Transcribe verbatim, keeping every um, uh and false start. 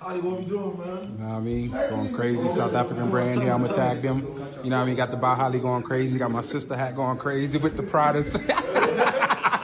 Holly, what we doing, man? You know what I mean? Going crazy. South African brand here. I'm going to tag them. You know what I mean? Got the Bah Holly going crazy. Got my sister hat going crazy with the Pradas.